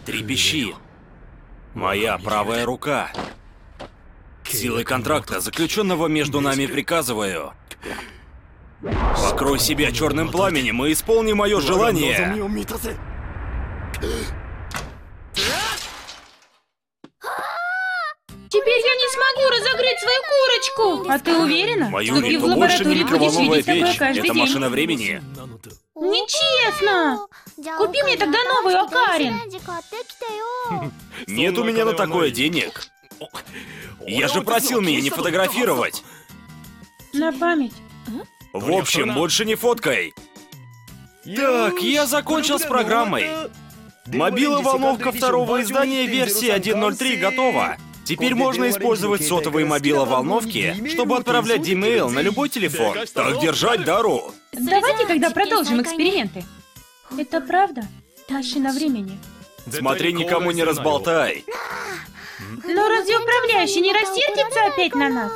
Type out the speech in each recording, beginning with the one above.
Трепещи. Моя правая рука. Силой контракта, заключенного между нами, приказываю. Покрой себя черным пламенем и исполни мое желание. Теперь я не смогу разогреть свою курочку! А ты уверена? Майюри, Вступив в то больше не лабораторию, будешь микроволновая видеть такое печь. каждый Это день. машина времени. Нечестно! Купи мне тогда новую, Акарин! Нет у меня на такое денег. Я же просил меня не фотографировать. На память. В общем, больше не фоткай. Так, я закончил с программой. Мобила волновка второго издания версии 1.03 готова. Теперь можно использовать сотовые мобиловолновки, чтобы отправлять D-mail на любой телефон. Так держать, Дару. Давайте тогда продолжим эксперименты. Это правда? Машина времени. Смотри, никому не разболтай. Но разве управляющий не рассердится опять на нас?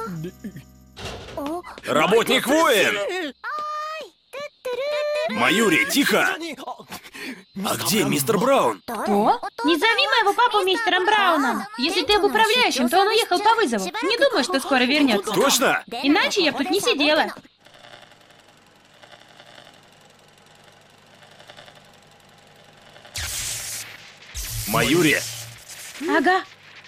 Работник воин! Майюри, тихо! А где мистер Браун? Что? Не зови моего папу мистером Брауном. Если ты об управляющем, то он уехал по вызову. Не думаю, что скоро вернется. Точно? Иначе я бы тут не сидела. Майюри, Ага.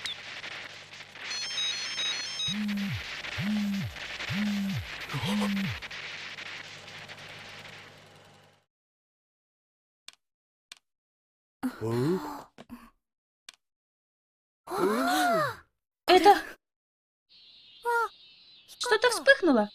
Это... Что-то вспыхнуло.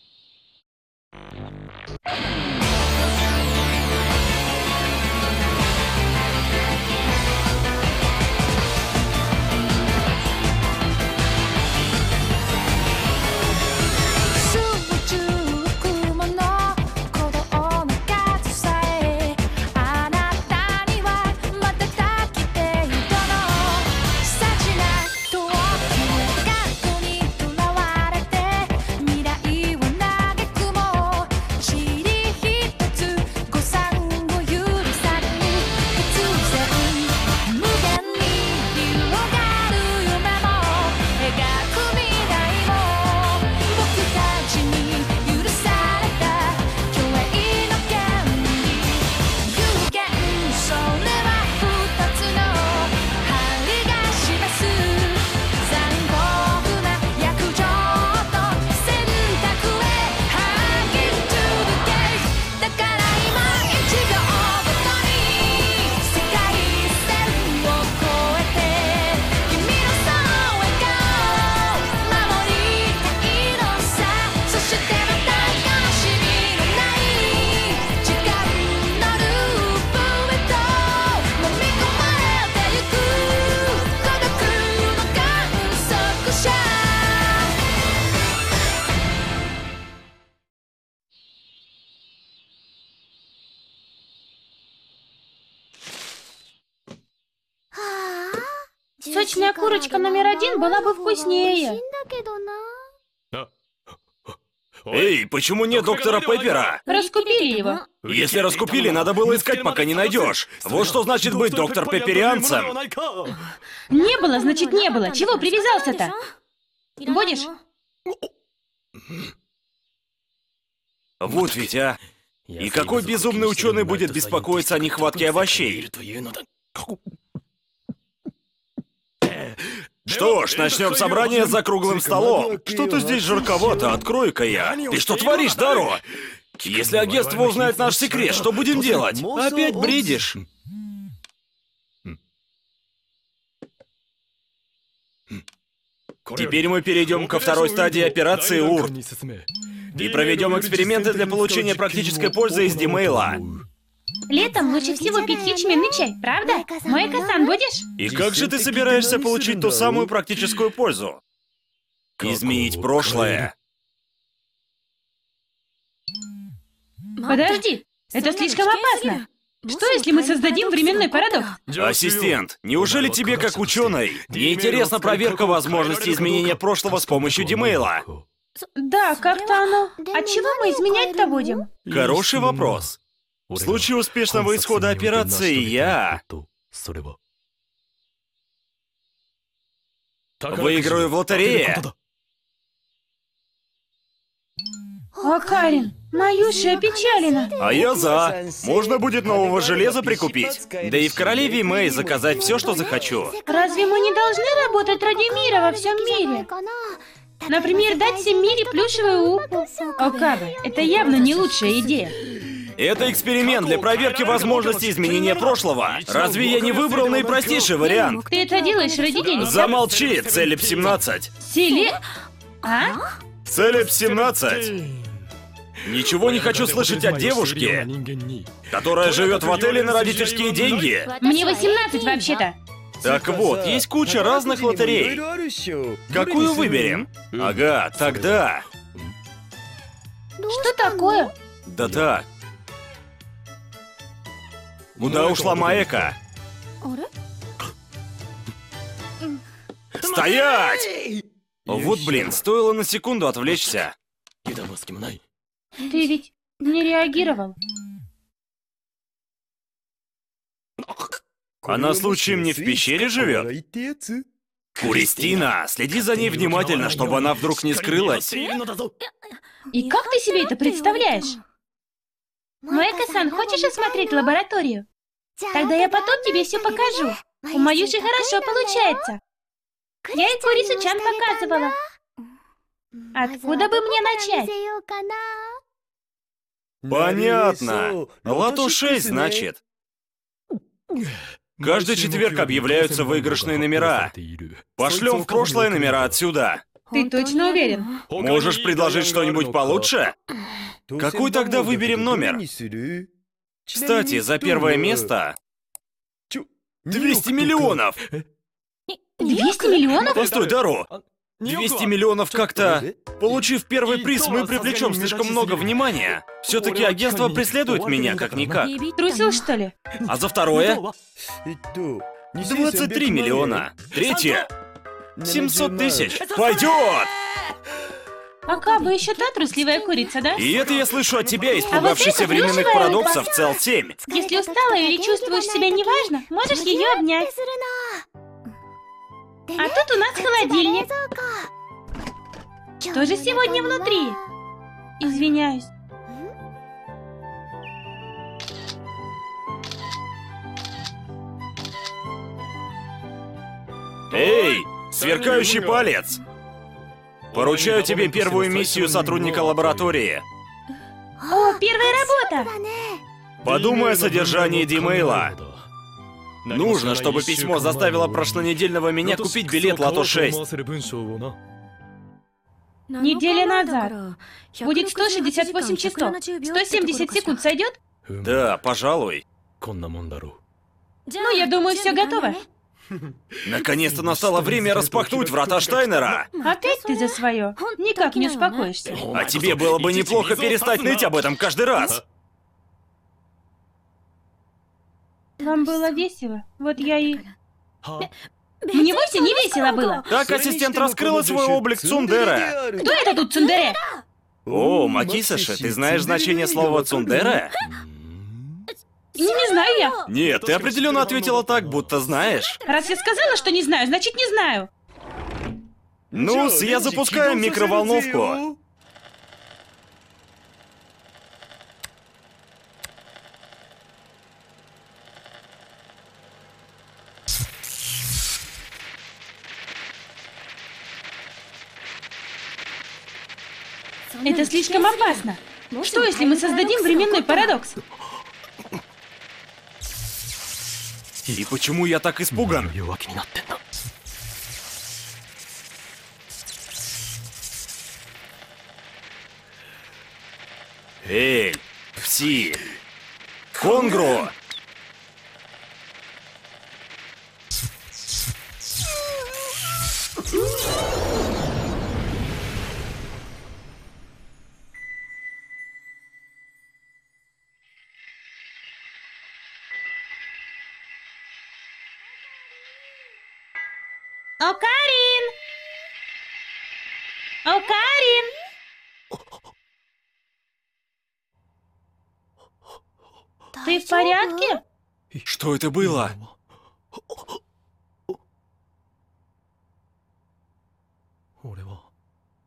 Сочная курочка номер 1 была бы вкуснее. эй, почему нет доктора Пеппера? Раскупили его. Если раскупили, надо было искать, пока не найдешь. Вот что значит быть доктор Пепперианцем. Не было, значит не было. Чего привязался-то? Будешь? Вот ведь, а. И какой безумный ученый будет беспокоиться о нехватке овощей? Что ж, начнем собрание за круглым столом. Что-то здесь жарковато, открой-ка я. Ты что творишь, Даро? Если агентство узнает наш секрет, что будем делать? Опять бредишь? Теперь мы перейдем ко второй стадии операции УР и проведем эксперименты для получения практической пользы из D-мейла. Летом лучше всего пить ячменный чай, правда? Мой Касан будешь? И как же ты собираешься получить ту самую практическую пользу? Изменить прошлое. Подожди, это слишком опасно. Что, если мы создадим временной парадокс? Ассистент, неужели тебе, как ученый, не интересна проверка возможности изменения прошлого с помощью D-мейла? Да, как-то оно... От чего мы изменять-то будем? Хороший вопрос. В случае успешного исхода операции я Выиграю в лотерее. Окарин, Маюша опечалена. А я за. Можно будет нового железа прикупить. Да и в Королеве Мэй заказать все, что захочу. Разве мы не должны работать ради мира во всем мире? Например, дать всем мире плюшевую уху. Окабе, это явно не лучшая идея. Это эксперимент для проверки возможности изменения прошлого. Разве я не выбрал наипростейший вариант? Ты это делаешь ради денег? Замолчи, Целеб 17. А? Целеб 17. Ничего не хочу слышать от девушки, которая живет в отеле на родительские деньги. Мне 18 вообще-то. Так вот, есть куча разных лотерей. Какую выберем? Ага, тогда. Что такое? Да так. Куда ушла Маэка? Стоять! Вот блин, стоило на секунду отвлечься. Ты ведь не реагировал. Она случаем не в пещере живет? Куристина, следи за ней внимательно, чтобы она вдруг не скрылась. И как ты себе это представляешь? Маэка-сан, хочешь осмотреть лабораторию? Тогда я потом тебе все покажу. У Маюши хорошо получается. Я и Курису-чан показывала. Откуда бы мне начать? Понятно. Лото 6, значит. Каждый четверг объявляются выигрышные номера. Пошлем в прошлое номера отсюда. Ты точно уверен? Можешь предложить что-нибудь получше? Какой тогда выберем номер? Кстати, за первое место 200 миллионов! 200 миллионов? Постой, Дару! 200 миллионов как-то... Получив первый приз, мы привлечем слишком много внимания. Все-таки агентство преследует меня как-никак. Трусил, что ли? А за второе? 23 миллиона. Третье? 700 тысяч. Пойдет! Окабе еще та трусливая курица, да? И это я слышу от тебя, А испугавшийся вот это временных плюшевая парадоксов цел 7. Если устала или чувствуешь себя неважно, можешь ее обнять. А тут у нас холодильник. Что же сегодня внутри? Извиняюсь. Эй, сверкающий палец! Поручаю тебе первую миссию сотрудника лаборатории. О, первая работа! Подумай о содержании Димейла. Нужно, чтобы письмо заставило прошлонедельного меня купить билет Лото 6. Неделя назад. Будет 168 часов. 170 секунд сойдет? Да, пожалуй. Ну, я думаю, все готово. Наконец-то настало время распахнуть врата Штайнера. Опять ты за свое. Никак не успокоишься. А тебе было бы неплохо перестать ныть об этом каждый раз. Вам было весело. Вот я и... Мне вовсе не весело было. Так ассистент раскрыла свой облик цундера. Кто это тут цундере? О, Макисаши, ты знаешь значение слова цундера? Не знаю я. Нет, ты определенно ответила так, будто знаешь. Раз я сказала, что не знаю, значит не знаю. Ну-с, я запускаю микроволновку. Это слишком опасно. Что, если мы создадим временной парадокс? И почему я так испуган? Эй, Пси! Конгру! Окарин! Окарин! Ты в порядке? Что это было?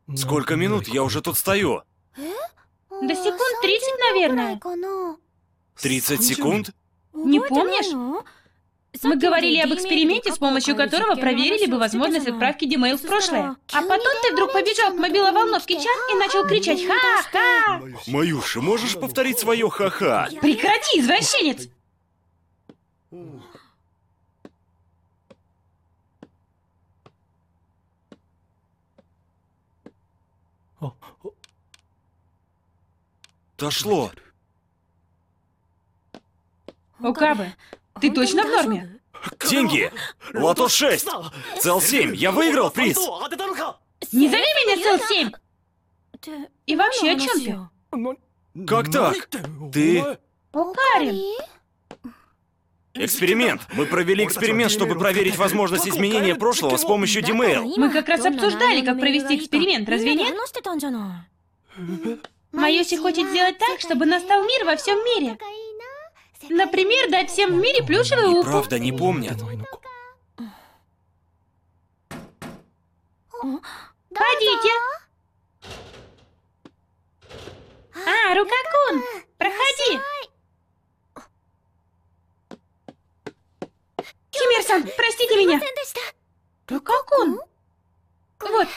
Сколько минут я уже тут стою? До секунд 30, наверное. 30 секунд? Не помнишь? Мы говорили об эксперименте, с помощью которого проверили бы возможность отправки Димейл в прошлое. А потом ты вдруг побежал к мобиловолновке Чан и начал кричать «Ха-ха!». Маюша, можешь повторить свое ха-ха? Прекрати, извращенец! Дошло. Окабе, ты точно в норме? Деньги! Лото 6! Цел 7! Я выиграл приз! Не зови меня Цел-7! И вообще, о чем ты? Как так? Ты... Карин! Эксперимент! Мы провели эксперимент, чтобы проверить возможность изменения прошлого с помощью Димейл. Мы как раз обсуждали, как провести эксперимент, разве нет? Майоси хочет сделать так, чтобы настал мир во всем мире. Например, дать всем в мире плюшевую упу. Правда, не помнят. Входите! А, Рукакун! Проходи! Химер-сан, простите меня! Рукакун! Вот,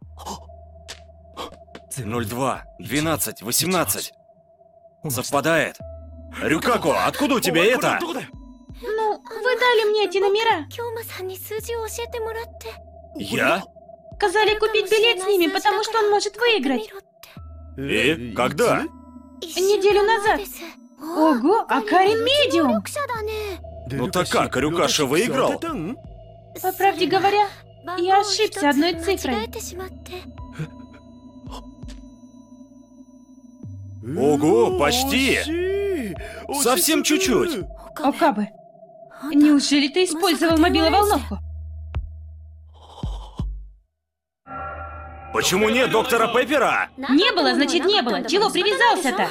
02, 12, 18. Совпадает. Рюкако, откуда у тебя это? ну, вы дали мне эти номера. Я? Сказали купить билет с ними, потому что он может выиграть. И? Когда? Неделю назад. Ого, а Карин медиум! Ну так как, Рюкаша выиграл? По правде говоря, я ошибся одной цифрой. Ого, почти! Совсем чуть-чуть. Окабе, неужели ты использовал мобиловолновку? Почему нет доктора Пеппера? Не было, значит не было. Чего привязался-то?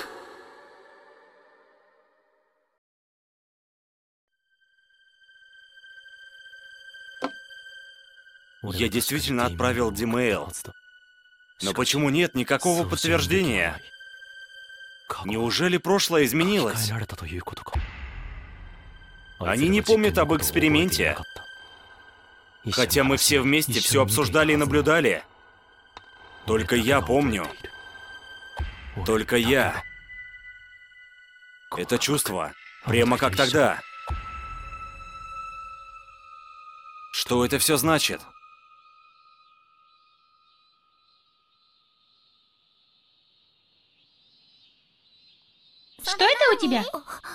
Я действительно отправил Димейл. Но почему нет никакого подтверждения? Неужели прошлое изменилось? Они не помнят об эксперименте. Хотя мы все вместе все обсуждали и наблюдали. Только я помню. Только я. Это чувство. Прямо как тогда. Что это все значит? Что это у тебя?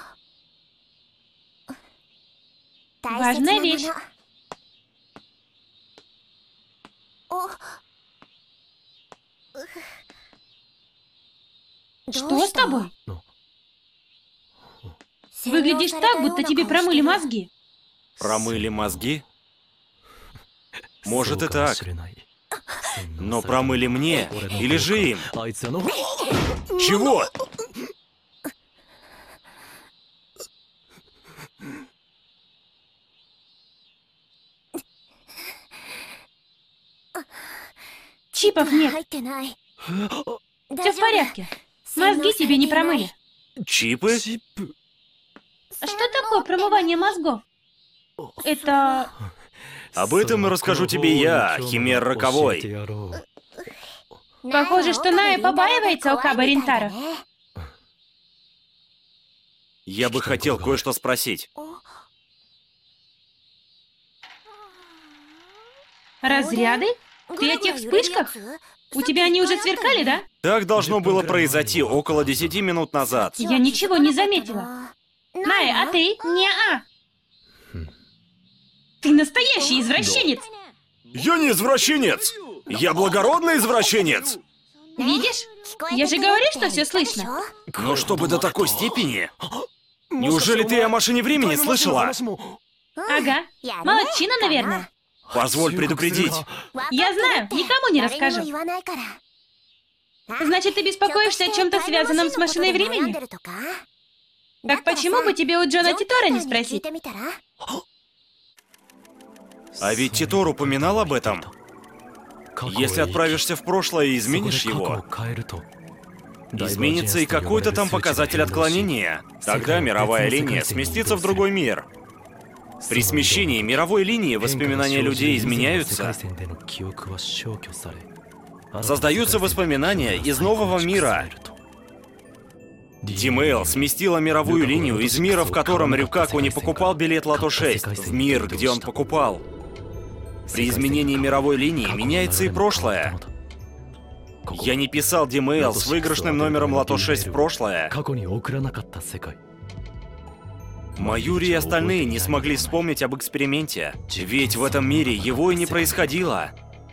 Важная вещь. Что с тобой? Выглядишь так, будто тебе промыли мозги. Промыли мозги? Может и так. Но промыли мне или же им? Чего? Чипов нет. Все в порядке. Мозги тебе не промыли. Чипы? Что такое промывание мозгов? Это... Об этом расскажу тебе я, Химер Роковой. Похоже, что Ная побаивается Окабе Ринтаро. Я бы хотел кое-что спросить. Разряды? Ты о тех вспышках? У тебя они уже сверкали, да? Так должно было произойти около 10 минут назад. Я ничего не заметила. Ная, а ты? Не-а. Ты настоящий извращенец. Я не извращенец! Я благородный извращенец! Видишь? Я же говорю, что все слышно. Но чтобы до такой степени? Неужели ты о машине времени слышала? Ага. Молодчина, наверное. Позволь предупредить. Я знаю, никому не расскажу. Значит, ты беспокоишься о чем-то связанном с машиной времени? Так почему бы тебе у Джона Титора не спросить? А ведь Титор упоминал об этом. Если отправишься в прошлое и изменишь его, изменится и какой-то там показатель отклонения. Тогда мировая линия сместится в другой мир. При смещении мировой линии воспоминания людей изменяются. Создаются воспоминания из нового мира. D-Mail сместила мировую линию из мира, в котором Рюкаку не покупал билет Лото-6, в мир, где он покупал. При изменении мировой линии меняется и прошлое. Я не писал D-Mail с выигрышным номером Лото-6 в прошлое. Майюри и остальные не смогли вспомнить об эксперименте, ведь в этом мире его и не происходило.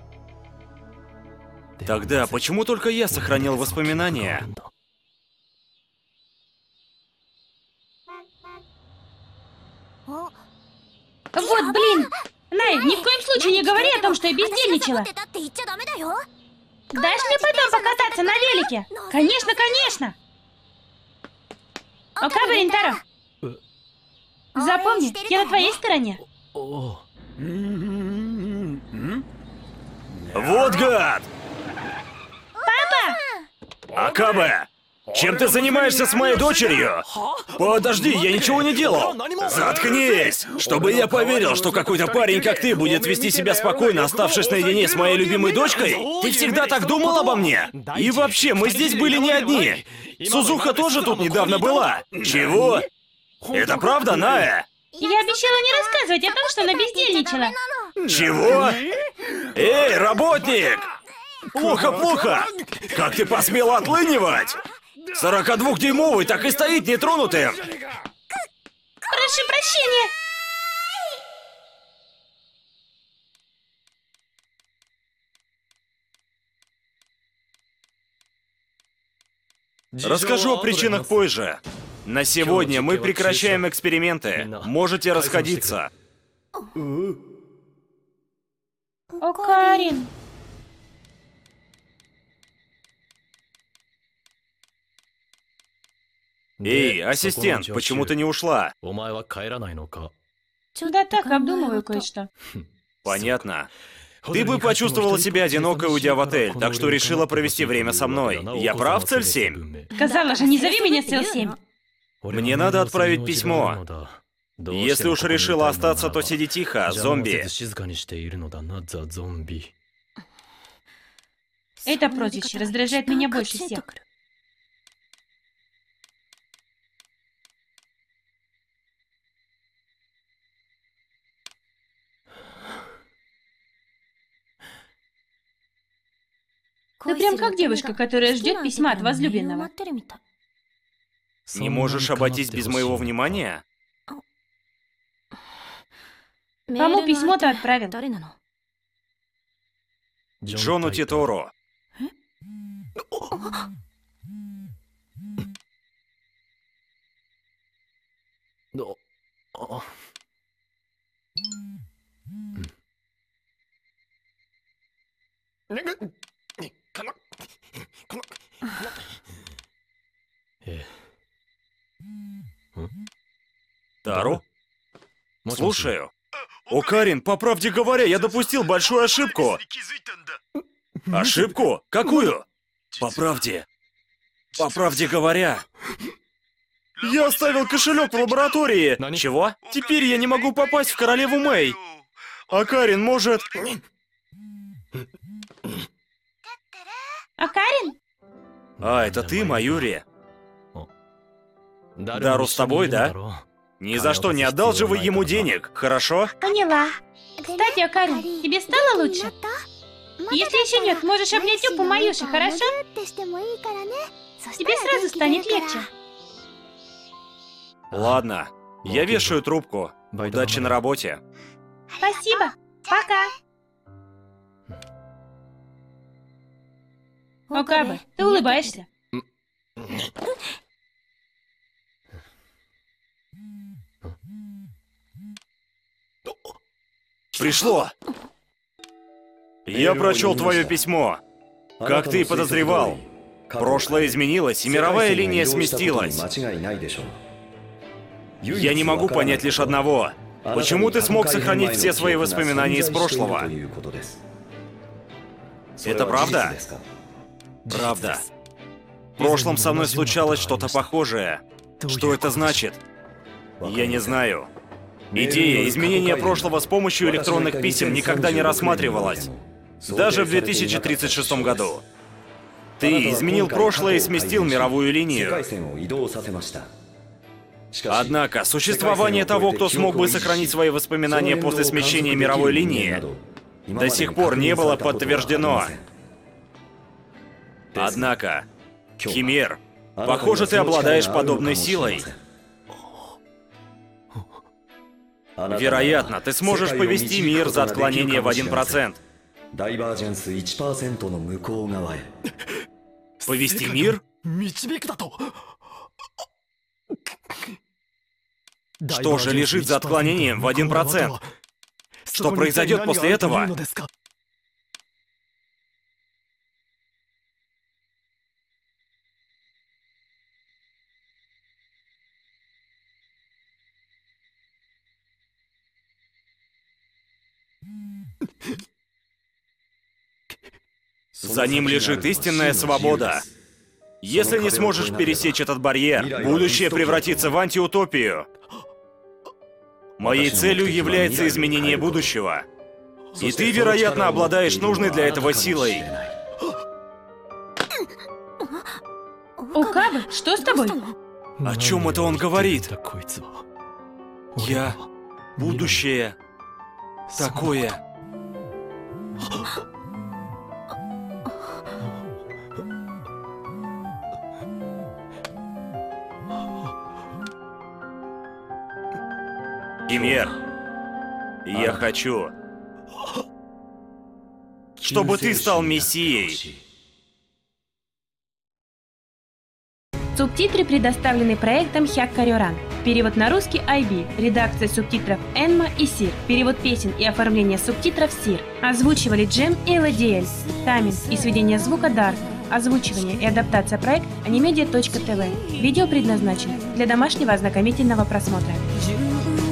Тогда почему только я сохранил воспоминания? Вот блин! Най, ни в коем случае не говори о том, что я бездельничала. Дашь мне потом покататься на велике? Конечно, конечно! Окаба Ринтаро, запомни, я на твоей стороне. Вот гад! Папа! Акабе! Чем ты занимаешься с моей дочерью? Подожди, я ничего не делал! Заткнись! Чтобы я поверил, что какой-то парень, как ты, будет вести себя спокойно, оставшись наедине с моей любимой дочкой? Ты всегда так думал обо мне? И вообще, мы здесь были не одни. Сузуха тоже тут недавно была. Чего? Это правда, Наэ? Я обещала не рассказывать о том, что она бездельничала. Чего? Эй, работник! Плохо, плохо! Как ты посмела отлынивать? 42-дюймовый так и стоит нетронутым! Прошу прощения! Расскажу о причинах позже. На сегодня мы прекращаем эксперименты. Можете расходиться. О, Карин. Эй, ассистент, почему ты не ушла? Да так, обдумываю кое-что. Понятно. Ты бы почувствовала себя одинокой, уйдя в отель, так что решила провести время со мной. Я прав, цель 7? Сказала же, не зови меня цель 7. Мне надо отправить письмо. Если уж решила остаться, то сиди тихо, зомби. Это прозвище раздражает меня больше всех. Ты прям как девушка, которая ждет письма от возлюбленного. Не можешь обойтись без моего внимания? Кому письмо ты отправил? Джону Титору. Тару? Слушаю. О, Карин, по правде говоря, я допустил большую ошибку. Ошибку? Какую? По правде говоря. Я оставил кошелек в лаборатории. Чего? Теперь я не могу попасть в королеву Мэй. А Карин, может... А Карин? А, это ты, Майюри? Дару с тобой, да? Ни за что не отдал же вы ему денег, хорошо? Поняла. Кстати, а Карин, тебе стало лучше? Если еще нет, можешь обнять Юпу Маюши, хорошо? Тебе сразу станет легче. Ладно, я вешаю трубку. Удачи на работе. Спасибо. Пока. Окаба, ты улыбаешься. Пришло! Я прочел твое письмо. Как ты и подозревал. Прошлое изменилось, и мировая линия сместилась. Я не могу понять лишь одного. Почему ты смог сохранить все свои воспоминания из прошлого? Это правда? Правда. В прошлом со мной случалось что-то похожее. Что это значит? Я не знаю. Идея изменения прошлого с помощью электронных писем никогда не рассматривалась. Даже в 2036 году. Ты изменил прошлое и сместил мировую линию. Однако, существование того, кто смог бы сохранить свои воспоминания после смещения мировой линии, до сих пор не было подтверждено. Однако, Химер, похоже, ты обладаешь подобной силой. Вероятно, ты сможешь повести мир за отклонение в 1%. Повести мир? Что же лежит за отклонением в 1%? Что произойдет после этого? За ним лежит истинная свобода. Если не сможешь пересечь этот барьер, будущее превратится в антиутопию. Моей целью является изменение будущего. И ты, вероятно, обладаешь нужной для этого силой. Окаба, что с тобой? О чем это он говорит? Я... Будущее... Такое... Химер, я хочу, чтобы ты стал мессией. Субтитры предоставлены проектом Хяккарёран. Перевод на русский IB. Редакция субтитров Энма и Сир. Перевод песен и оформление субтитров Сир. Озвучивали Джем и LDL. Тамин и сведение звука Дарк. Озвучивание и адаптация проект animedia.tv. Видео предназначено для домашнего ознакомительного просмотра.